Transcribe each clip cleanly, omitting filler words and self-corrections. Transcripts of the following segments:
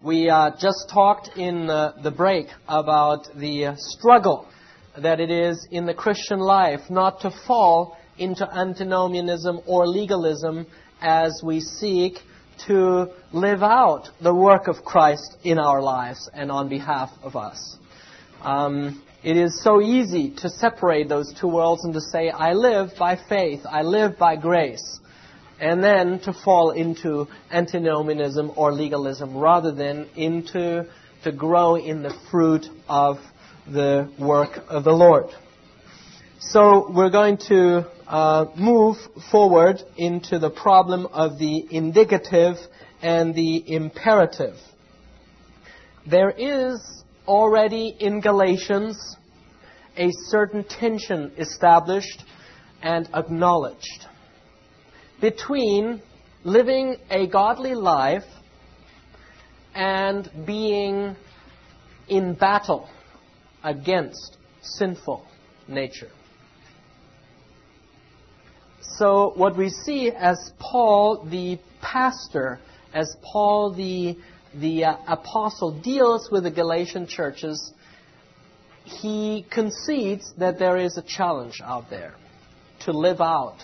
We just talked in the break about the struggle that it is in the Christian life not to fall into antinomianism or legalism as we seek to live out the work of Christ in our lives and on behalf of us. It is so easy to separate those two worlds and to say, I live by faith, I live by grace, and then to fall into antinomianism or legalism rather than to grow in the fruit of the work of the Lord. So we're going to move forward into the problem of the indicative and the imperative. There is already in Galatians a certain tension established and acknowledged between living a godly life and being in battle against sinful nature. So what we see as Paul the pastor, as Paul the apostle deals with the Galatian churches, he concedes that there is a challenge out there to live out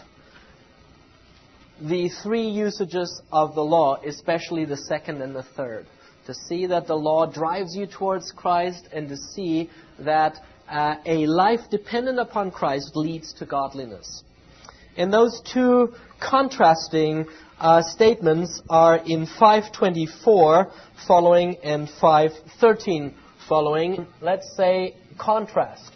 the three usages of the law, especially the second and the third. To see that the law drives you towards Christ and to see that a life dependent upon Christ leads to godliness. And those two contrasting statements are in 5:24 following and 5:13 following. Let's say contrast,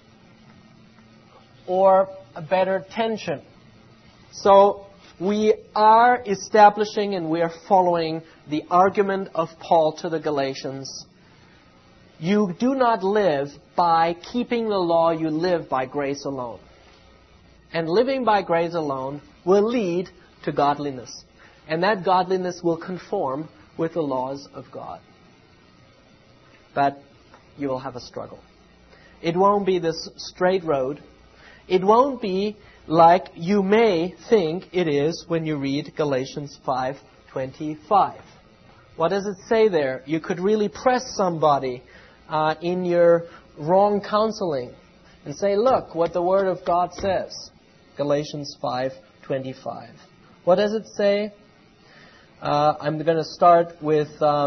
or a better tension. So we are establishing and we are following the argument of Paul to the Galatians. You do not live by keeping the law, you live by grace alone. And living by grace alone will lead to godliness. And that godliness will conform with the laws of God. But you will have a struggle. It won't be this straight road. It won't be like you may think it is when you read Galatians 5:25. What does it say there? You could really press somebody in your wrong counseling and say, look what the Word of God says. Galatians 5:25. What does it say? I'm going to start with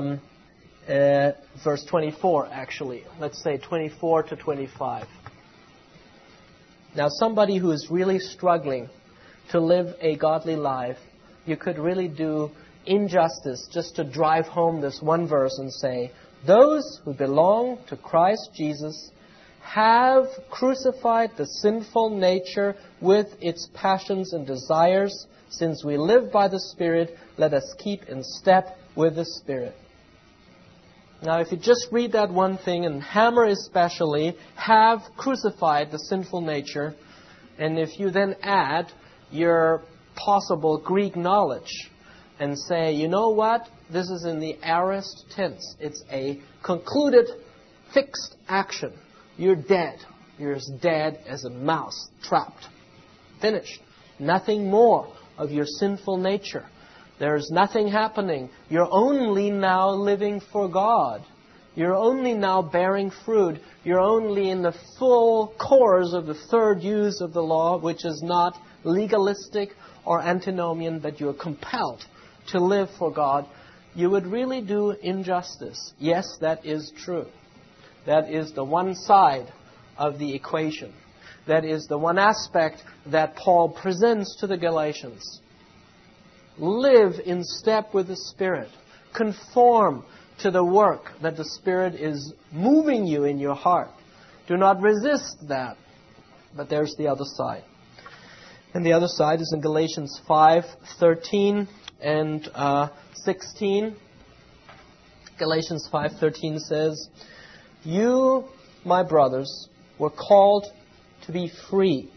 verse 24, actually. Let's say 24 to 25. Now, somebody who is really struggling to live a godly life, you could really do injustice just to drive home this one verse and say, those who belong to Christ Jesus have crucified the sinful nature with its passions and desires. Since we live by the Spirit, let us keep in step with the Spirit. Now, if you just read that one thing, and hammer especially, have crucified the sinful nature, and if you then add your possible Greek knowledge and say, you know what, this is in the aorist tense. It's a concluded, fixed action. You're dead. You're as dead as a mouse, trapped. Finished. Nothing more of your sinful nature. There's nothing happening. You're only now living for God. You're only now bearing fruit. You're only in the full course of the third use of the law, which is not legalistic or antinomian, but you're compelled to live for God. You would really do injustice. Yes, that is true. That is the one side of the equation. That is the one aspect that Paul presents to the Galatians. Live in step with the Spirit. Conform to the work that the Spirit is moving you in your heart. Do not resist that. But there's the other side. And the other side is in Galatians 5:13 and 16. Galatians 5:13 says, you, my brothers, were called to be free.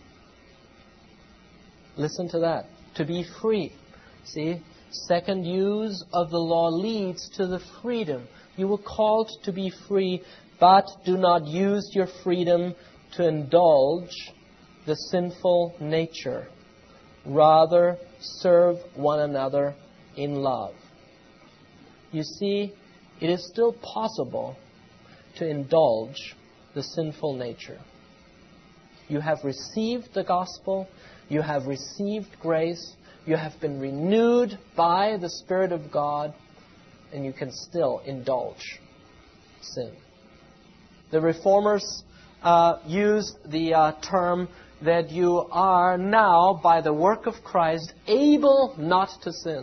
Listen to that. To be free. See, second use of the law leads to the freedom. You were called to be free, but do not use your freedom to indulge the sinful nature. Rather, serve one another in love. You see, it is still possible to indulge the sinful nature. You have received the gospel, you have received grace, you have been renewed by the Spirit of God, and you can still indulge sin. The Reformers used the term that you are now, by the work of Christ, able not to sin.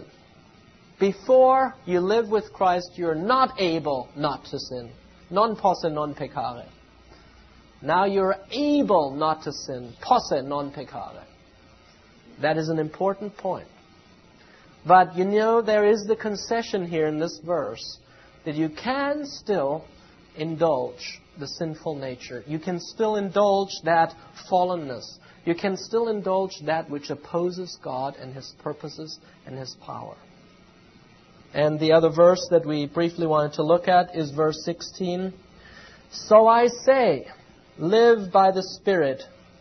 Before you live with Christ, you're not able not to sin. Non posse non peccare. Now you're able not to sin. Posse non peccare. That is an important point. But you know, there is the concession here in this verse that you can still indulge the sinful nature. You can still indulge that fallenness. You can still indulge that which opposes God and His purposes and His power. And the other verse that we briefly wanted to look at is verse 16. So I say, live by the Spirit,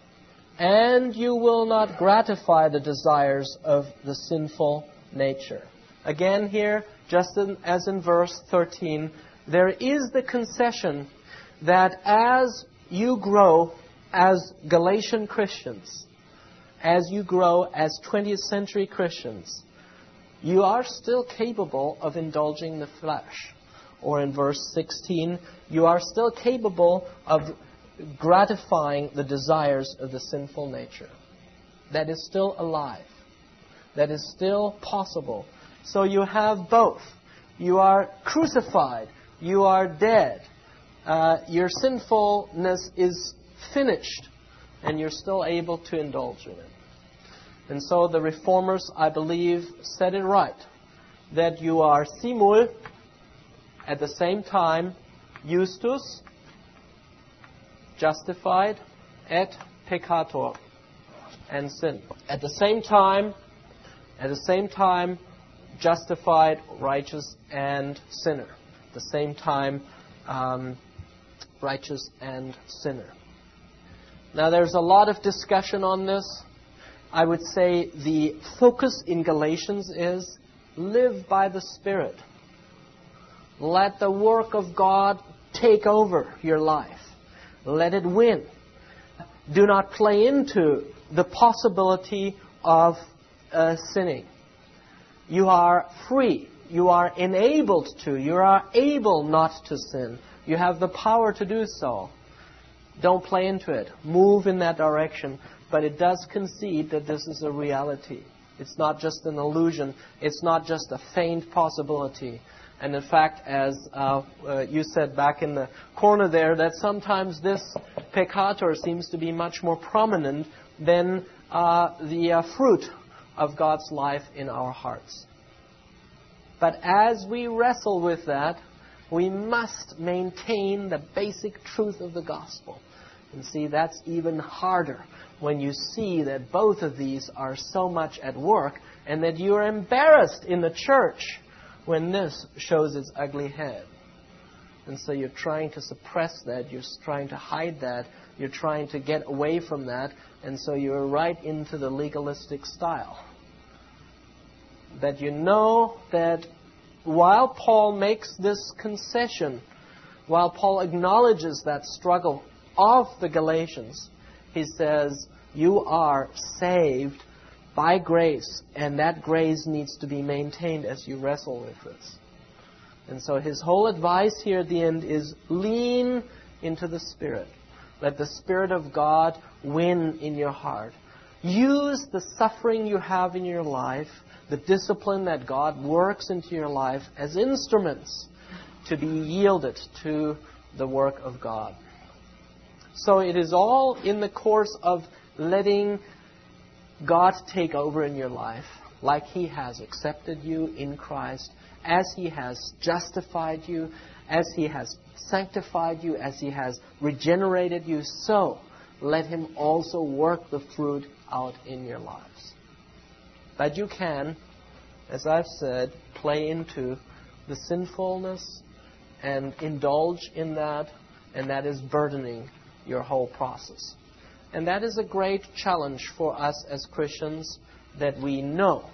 and you will not gratify the desires of the sinful nature. Again here, just as in verse 13, there is the concession that as you grow as Galatian Christians, as you grow as 20th century Christians, you are still capable of indulging the flesh. Or in verse 16, you are still capable of gratifying the desires of the sinful nature. That is still alive. That is still possible. So you have both. You are crucified. You are dead. Your sinfulness is finished. And you're still able to indulge in it. And so the Reformers, I believe, said it right. That you are simul, at the same time, justus, justified, et peccator, and sin. At the same time, justified, righteous, and sinner. At the same time, righteous and sinner. Now there's a lot of discussion on this. I would say the focus in Galatians is live by the Spirit. Let the work of God take over your life. Let it win. Do not play into the possibility of sinning. You are free. You are enabled to. You are able not to sin. You have the power to do so. Don't play into it. Move in that direction. But it does concede that this is a reality. It's not just an illusion. It's not just a faint possibility. And in fact, as you said back in the corner there, that sometimes this peccator seems to be much more prominent than the fruit of God's life in our hearts. But as we wrestle with that, we must maintain the basic truth of the gospel. And see, that's even harder when you see that both of these are so much at work and that you are embarrassed in the church when this shows its ugly head. And so you're trying to suppress that, you're trying to hide that, you're trying to get away from that, and so you're right into the legalistic style. That you know that while Paul makes this concession, while Paul acknowledges that struggle of the Galatians, he says, you are saved by grace, and that grace needs to be maintained as you wrestle with this. And so his whole advice here at the end is lean into the Spirit. Let the Spirit of God win in your heart. Use the suffering you have in your life, the discipline that God works into your life as instruments to be yielded to the work of God. So it is all in the course of letting God take over in your life, like He has accepted you in Christ, as He has justified you, as He has sanctified you, as He has regenerated you. So let Him also work the fruit out in your lives. But you can, as I've said, play into the sinfulness and indulge in that, and that is burdening your whole process. And that is a great challenge for us as Christians, that we know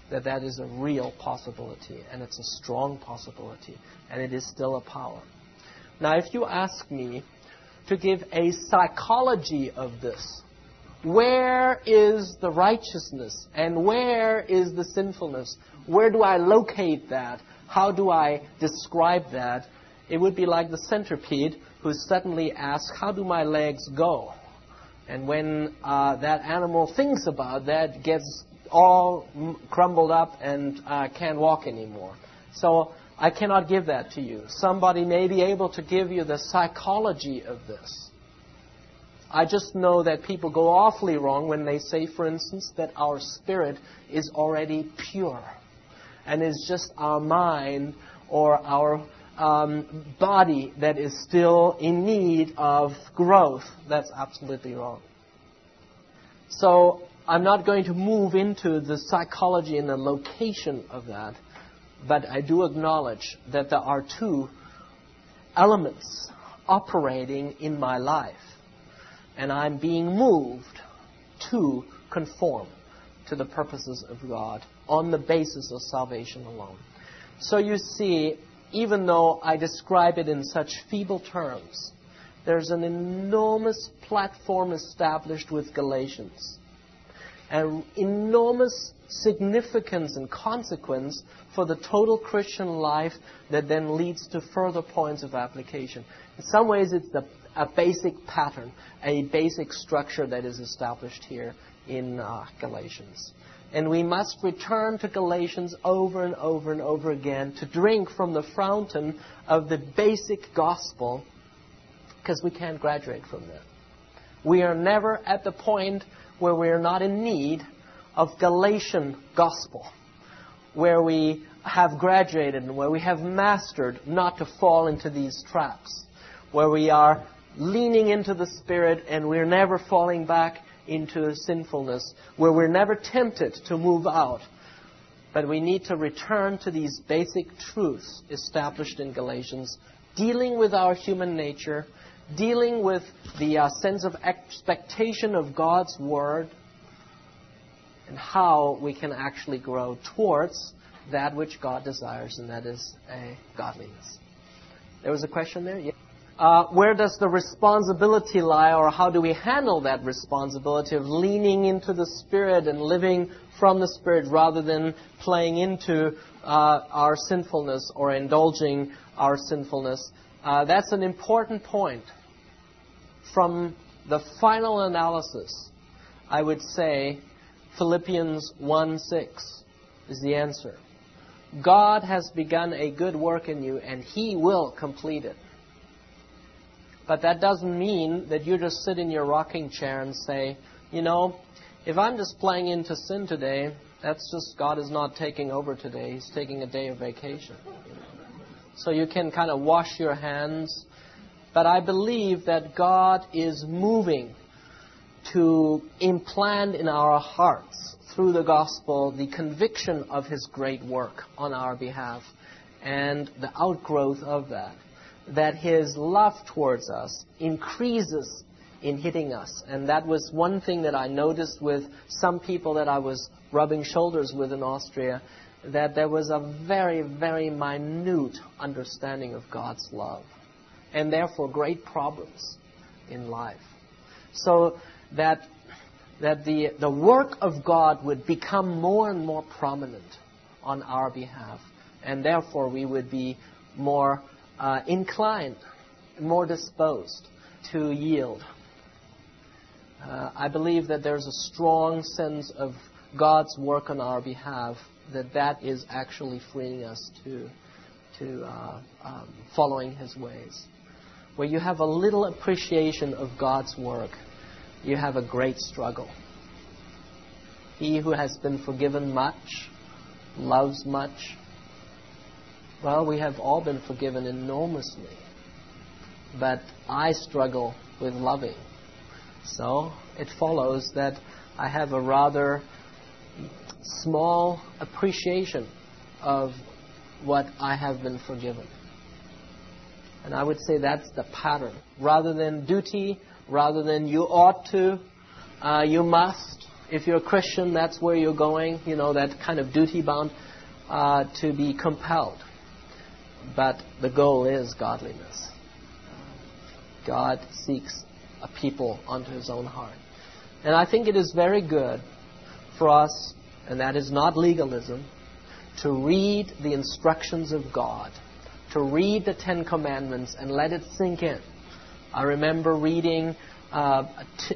that that is a real possibility, and it's a strong possibility, and it is still a power. Now, if you ask me to give a psychology of this, where is the righteousness and where is the sinfulness? Where do I locate that? How do I describe that? It would be like the centipede who suddenly asks, how do my legs go? And when that animal thinks about that, gets all crumbled up and can't walk anymore. So I cannot give that to you. Somebody may be able to give you the psychology of this. I just know that people go awfully wrong when they say, for instance, that our spirit is already pure and is just our mind or our body that is still in need of growth. That's absolutely wrong. So I'm not going to move into the psychology and the location of that, but I do acknowledge that there are two elements operating in my life, and I'm being moved to conform to the purposes of God on the basis of salvation alone. So you see, even though I describe it in such feeble terms, there's an enormous platform established with Galatians, an enormous significance and consequence for the total Christian life that then leads to further points of application. In some ways, it's a basic pattern, a basic structure that is established here in Galatians. And we must return to Galatians over and over and over again to drink from the fountain of the basic gospel, because we can't graduate from that. We are never at the point where we are not in need of Galatian gospel, where we have graduated and where we have mastered not to fall into these traps, where we are leaning into the Spirit and we're never falling back into sinfulness, where we're never tempted to move out. But we need to return to these basic truths established in Galatians, dealing with our human nature, dealing with the sense of expectation of God's Word, and how we can actually grow towards that which God desires, and that is a godliness. There was a question there? Yeah. Where does the responsibility lie, or how do we handle that responsibility of leaning into the Spirit and living from the Spirit rather than playing into our sinfulness or indulging our sinfulness? That's an important point. From the final analysis, I would say Philippians 1:6 is the answer. God has begun a good work in you, and He will complete it. But that doesn't mean that you just sit in your rocking chair and say, you know, if I'm just playing into sin today, that's just God is not taking over today. He's taking a day of vacation. So you can kind of wash your hands. But I believe that God is moving to implant in our hearts through the gospel the conviction of His great work on our behalf and the outgrowth of that His love towards us increases in hitting us. And that was one thing that I noticed with some people that I was rubbing shoulders with in Austria, that there was a very, very minute understanding of God's love, and therefore great problems in life. So that the work of God would become more and more prominent on our behalf, and therefore we would be more inclined, more disposed to yield. I believe that there's a strong sense of God's work on our behalf, that is actually freeing us to following His ways. Where you have a little appreciation of God's work, you have a great struggle. He who has been forgiven much loves much. Well, we have all been forgiven enormously, but I struggle with loving. So it follows that I have a rather small appreciation of what I have been forgiven. And I would say that's the pattern. Rather than duty, rather than you ought to, you must, If you're a Christian, that's where you're going, that kind of duty-bound to be compelled. But the goal is godliness. God seeks a people unto His own heart. And I think it is very good for us, and that is not legalism, to read the instructions of God, to read the Ten Commandments and let it sink in. I remember reading an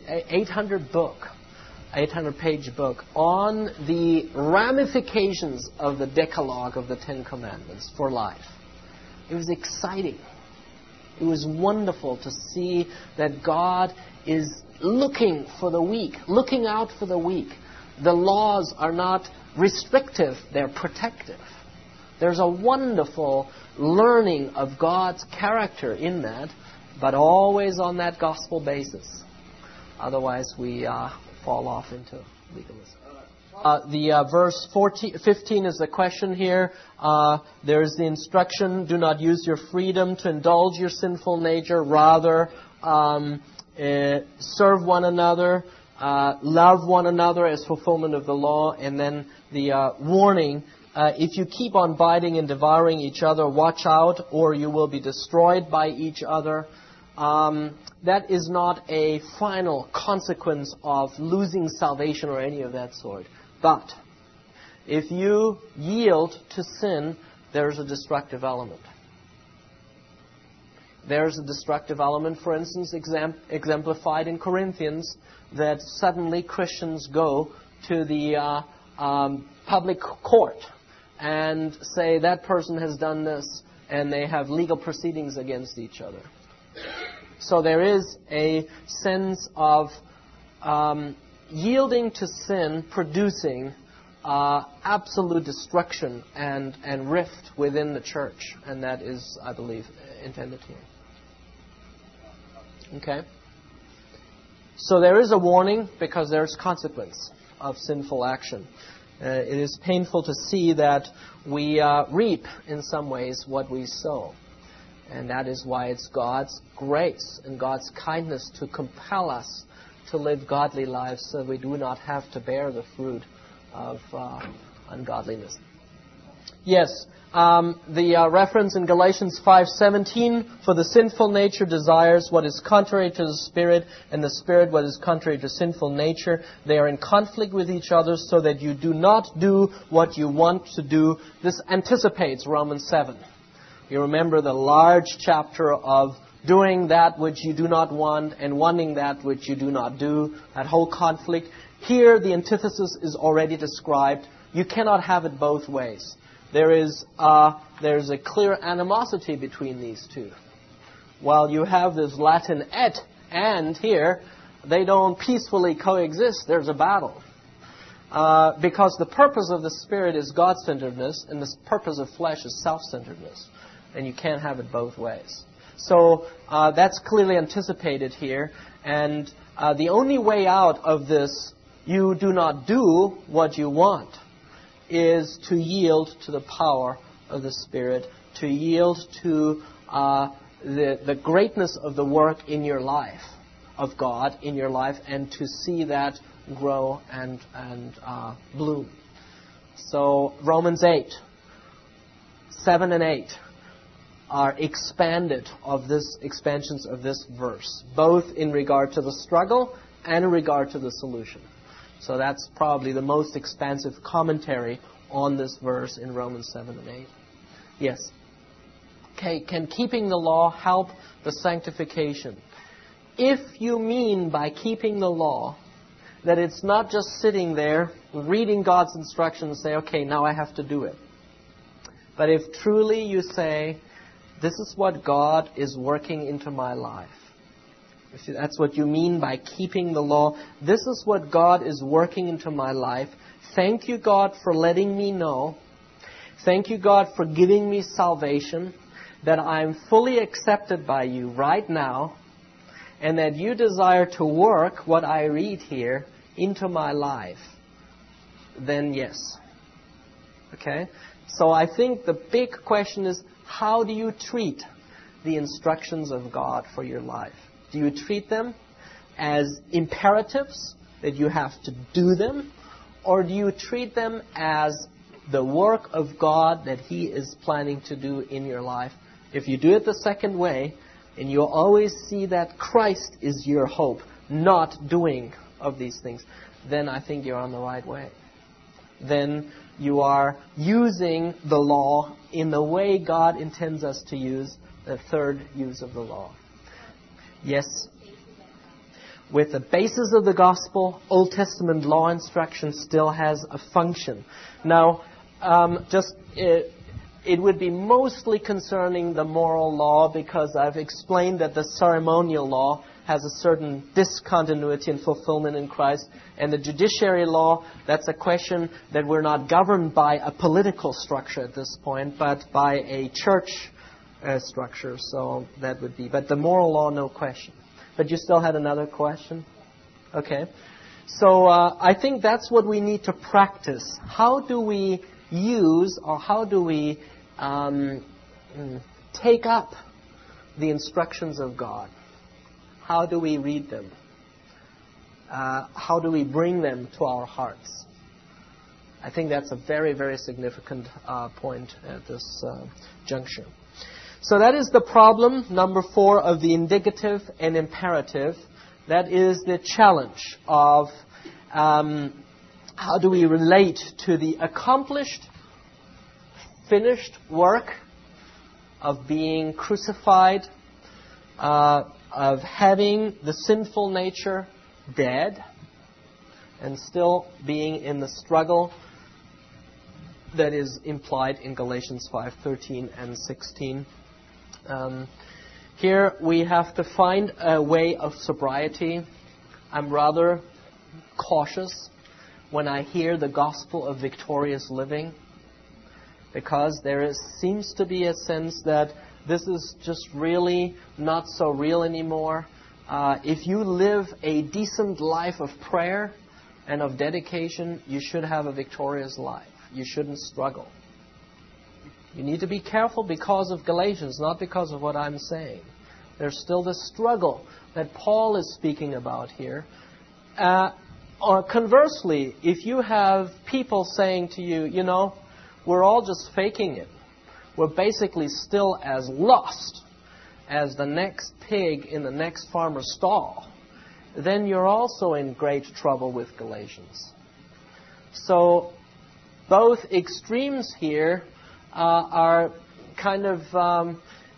800-page book on the ramifications of the Decalogue of the Ten Commandments for life. It was exciting. It was wonderful to see that God is looking for the weak, looking out for the weak. The laws are not restrictive, they're protective. There's a wonderful learning of God's character in that, but always on that gospel basis. Otherwise, we fall off into legalism. Verse 15 is the question here. There's the instruction, do not use your freedom to indulge your sinful nature. Rather, serve one another, love one another as fulfillment of the law. And then the warning, if you keep on biting and devouring each other, watch out or you will be destroyed by each other. That is not a final consequence of losing salvation or any of that sort. But if you yield to sin, there's a destructive element. There's a destructive element, for instance, exemplified in Corinthians, that suddenly Christians go to the public court and say that person has done this, and they have legal proceedings against each other. So there is a sense of yielding to sin producing absolute destruction and rift within the church. And that is, I believe, intended here. Okay? So there is a warning because there's consequence of sinful action. It is painful to see that we reap in some ways what we sow. And that is why it's God's grace and God's kindness to compel us to live godly lives so we do not have to bear the fruit of ungodliness. Yes, the reference in Galatians 5:17, for the sinful nature desires what is contrary to the Spirit, and the Spirit what is contrary to sinful nature. They are in conflict with each other so that you do not do what you want to do. This anticipates Romans 7. You remember the large chapter of doing that which you do not want and wanting that which you do not do, that whole conflict. Here the antithesis is already described. You cannot have it both ways. There's a clear animosity between these two. While you have this Latin et and here, they don't peacefully coexist. There's a battle. Because the purpose of the Spirit is God-centeredness and the purpose of flesh is self-centeredness. And you can't have it both ways. So that's clearly anticipated here. And the only way out of this, you do not do what you want, is to yield to the power of the Spirit, to yield to the greatness of the work in your life, of God in your life, and to see that grow and bloom. So Romans 8, 7 and 8 are expanded of this expansions of this verse, both in regard to the struggle and in regard to the solution. So that's probably the most expansive commentary on this verse in Romans 7 and 8. Yes. Okay, can keeping the law help the sanctification? If you mean by keeping the law that it's not just sitting there reading God's instructions and say, okay, now I have to do it. But if truly you say, this is what God is working into my life. If that's what you mean by keeping the law. This is what God is working into my life. Thank you, God, for letting me know. Thank you, God, for giving me salvation. That I'm fully accepted by you right now. And that you desire to work what I read here into my life. Then yes. Okay? So I think the big question is, how do you treat the instructions of God for your life? Do you treat them as imperatives that you have to do them? Or do you treat them as the work of God that He is planning to do in your life? If you do it the second way, and you'll always see that Christ is your hope, not doing of these things, then I think you're on the right way. Then you are using the law in the way God intends us to use the third use of the law. Yes. With the basis of the gospel, Old Testament law instruction still has a function. Now, it would be mostly concerning the moral law, because I've explained that the ceremonial law has a certain discontinuity and fulfillment in Christ. And the judiciary law, that's a question that we're not governed by a political structure at this point, but by a church structure. So that would be. But the moral law, no question. But you still had another question? Okay. So I think that's what we need to practice. How do we use, or how do we take up the instructions of God? How do we read them? How do we bring them to our hearts? I think that's a very, very significant point at this juncture. So that is the problem, number 4, of the indicative and imperative. That is the challenge of how do we relate to the accomplished, finished work of being crucified, of having the sinful nature dead, and still being in the struggle that is implied in Galatians 5:13 and 16. Here we have to find a way of sobriety. I'm rather cautious when I hear the gospel of victorious living, because seems to be a sense that this is just really not so real anymore. If you live a decent life of prayer and of dedication, you should have a victorious life. You shouldn't struggle. You need to be careful because of Galatians, not because of what I'm saying. There's still the struggle that Paul is speaking about here. Or conversely, if you have people saying to you, you know, we're all just faking it. We're basically still as lost as the next pig in the next farmer's stall, then you're also in great trouble with Galatians. So both extremes here are kind of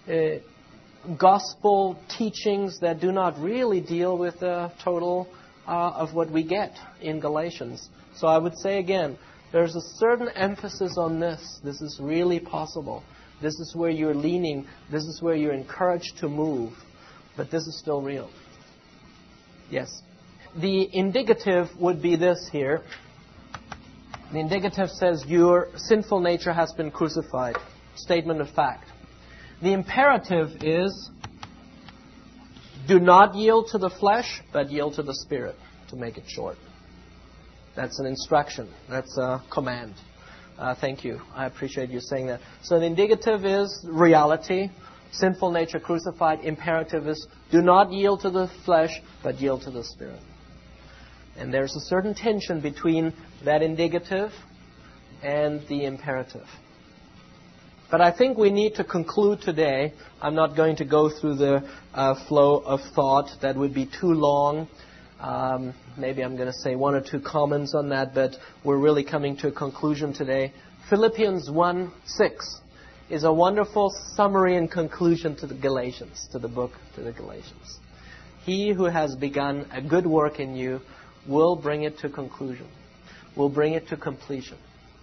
gospel teachings that do not really deal with the total of what we get in Galatians. So I would say again, there's a certain emphasis on this. This is really possible. This is where you're leaning. This is where you're encouraged to move. But this is still real. Yes. The indicative would be this here. The indicative says your sinful nature has been crucified. Statement of fact. The imperative is do not yield to the flesh, but yield to the Spirit, to make it short. That's an instruction. That's a command. Thank you. I appreciate you saying that. So the indicative is reality, sinful nature crucified. Imperative is do not yield to the flesh, but yield to the Spirit. And there's a certain tension between that indicative and the imperative. But I think we need to conclude today. I'm not going to go through the flow of thought. That would be too long. Maybe I'm going to say one or two comments on that, but we're really coming to a conclusion today. Philippians 1:6 is a wonderful summary and conclusion to the Galatians, to the book to the Galatians. He who has begun a good work in you will bring it to conclusion, will bring it to completion.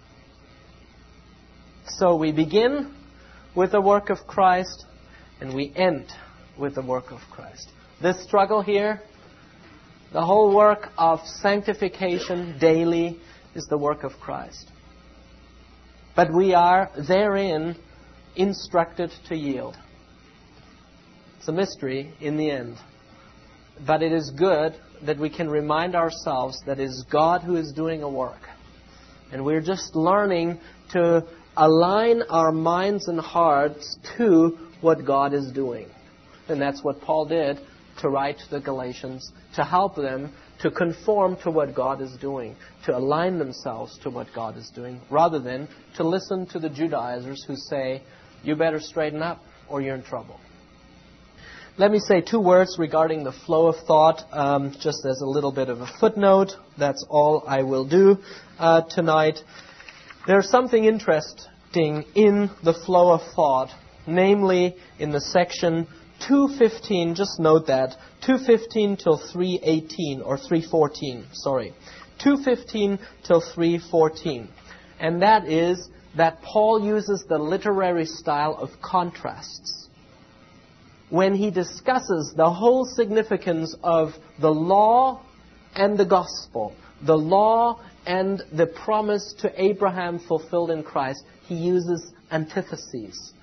So we begin with the work of Christ, and we end with the work of Christ. This struggle here, the whole work of sanctification daily, is the work of Christ. But we are therein instructed to yield. It's a mystery in the end. But it is good that we can remind ourselves that it is God who is doing a work. And we're just learning to align our minds and hearts to what God is doing. And that's what Paul did to write to the Galatians, to help them to conform to what God is doing, to align themselves to what God is doing, rather than to listen to the Judaizers who say, you better straighten up or you're in trouble. Let me say 2 words regarding the flow of thought, just as a little bit of a footnote. That's all I will do tonight. There's something interesting in the flow of thought, namely in the section 2:15, just note that, 2:15 till 3:18, or 3:14, sorry. 2:15 till 3:14. And that is that Paul uses the literary style of contrasts when he discusses the whole significance of the law and the gospel, the law and the promise to Abraham fulfilled in Christ. He uses antitheses.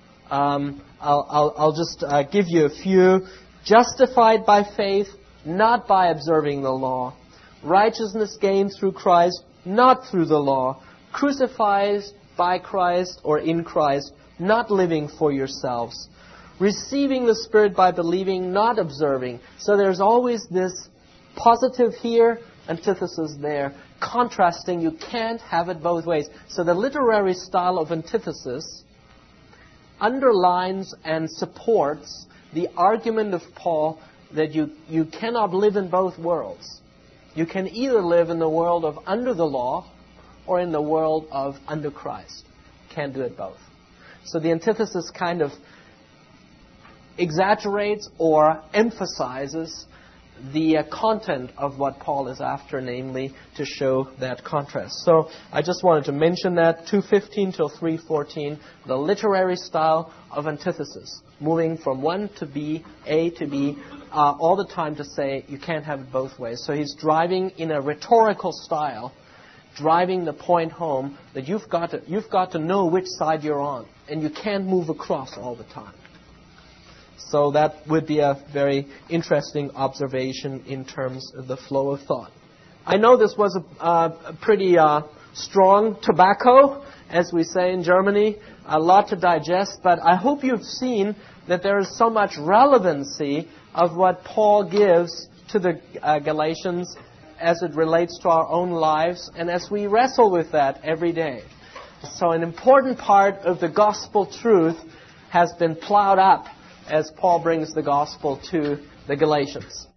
I'll just give you a few. Justified by faith, not by observing the law. Righteousness gained through Christ, not through the law. Crucified by Christ or in Christ, not living for yourselves. Receiving the Spirit by believing, not observing. So there's always this positive here, antithesis there. Contrasting, you can't have it both ways. So the literary style of antithesis underlines and supports the argument of Paul that you cannot live in both worlds. You can either live in the world of under the law or in the world of under Christ. Can't do it both. So the antithesis kind of exaggerates or emphasizes the content of what Paul is after, namely to show that contrast. So I just wanted to mention that, 2:15 till 3:14, the literary style of antithesis, moving from one to B, A to B, all the time to say you can't have it both ways. So he's driving in a rhetorical style, driving the point home that you've got to know which side you're on, and you can't move across all the time. So that would be a very interesting observation in terms of the flow of thought. I know this was a pretty strong tobacco, as we say in Germany, a lot to digest, but I hope you've seen that there is so much relevancy of what Paul gives to the Galatians as it relates to our own lives and as we wrestle with that every day. So an important part of the gospel truth has been plowed up as Paul brings the gospel to the Galatians.